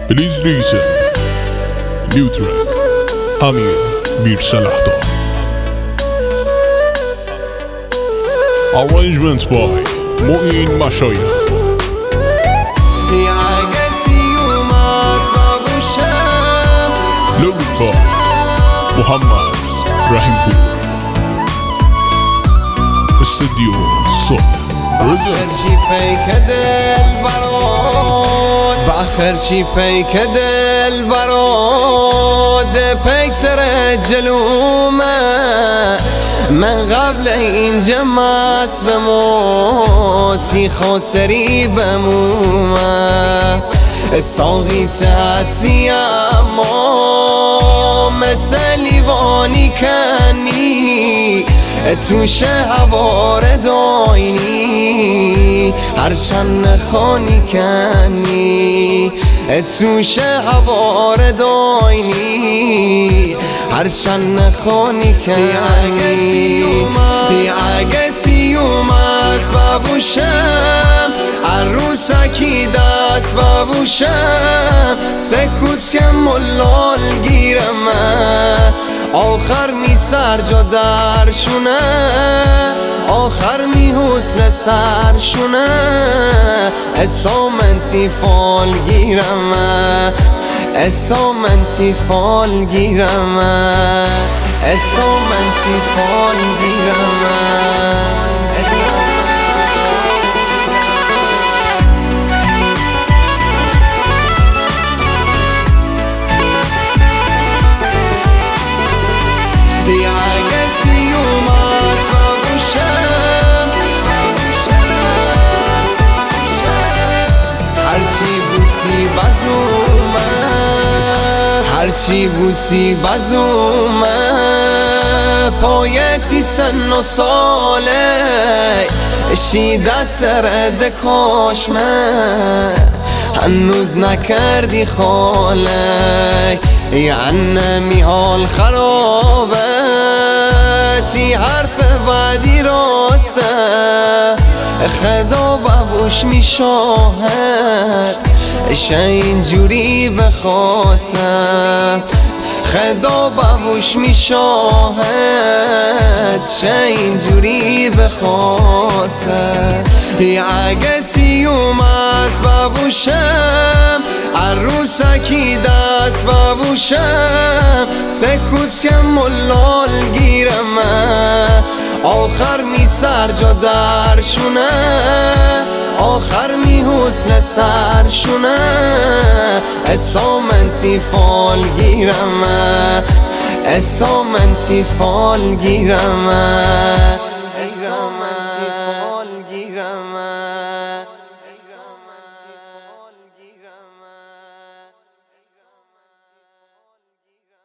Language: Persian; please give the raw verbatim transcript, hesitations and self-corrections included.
Please listen. New track. Amir Mir Salahtar. Arrangement by Moin Mashayekh. Lyric by Muhammad Rahimpour. استديو صوت بآخر شي پیکد البرود بآخر شي پیکد البرود پیک سر جلومه من قبل اینجا مست بموت سیخو سری بمومه ساقی تحسی اما مثل لیوانی کنی توش هوار داینی هرچند خانی کنی توش هوار داینی هرچند خانی کنی اگه سیوم از ببوشم عروسکی دست ببوشم سکوت که ملال گیرم آخر می سر جا درشونه آخر می حسن سرشونه اسامن تیفال گیرم اسامن تیفال گیرم اسامن تیفال گیرم اگه سیوم از ببوشم هرچی بودی بزومه هرچی بودی بزومه پایتی سن و ساله شیده سرد کاشمه هنوز نکردی خاله یعنی می حال خرابه تی حرف بعدی راسته خدا ببوش می شاهد شه اینجوری بخواسته خدا ببوش می شاهد شه اینجوری بخواسته اگه سیوم از ببوشم عروسکی دست ببوشم سکوت که ملال گیرم آخر می سر جا درشونه آخر می حسن سرشونه اسامن تیفال گیرم اسامن تیفال گیرم